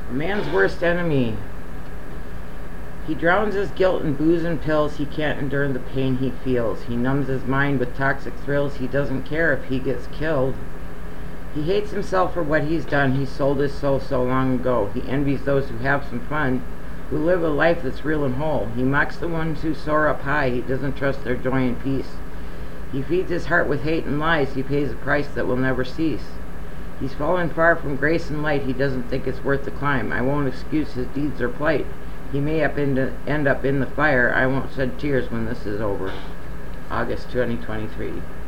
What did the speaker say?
A man's worst enemy. He drowns his guilt in booze and pills. He can't endure the pain he feels. He numbs his mind with toxic thrills. He doesn't care if he gets killed. He hates himself for what he's done. He sold his soul so long ago. He envies those who have some fun, who live a life that's real and whole. He mocks the ones who soar up high. He doesn't trust their joy and peace. He feeds his heart with hate and lies. He pays a price that will never cease. He's fallen far from grace and light. He doesn't think it's worth the climb. I won't excuse his deeds or plight. He may end up in the fire. I won't shed tears when this is over. August 2023.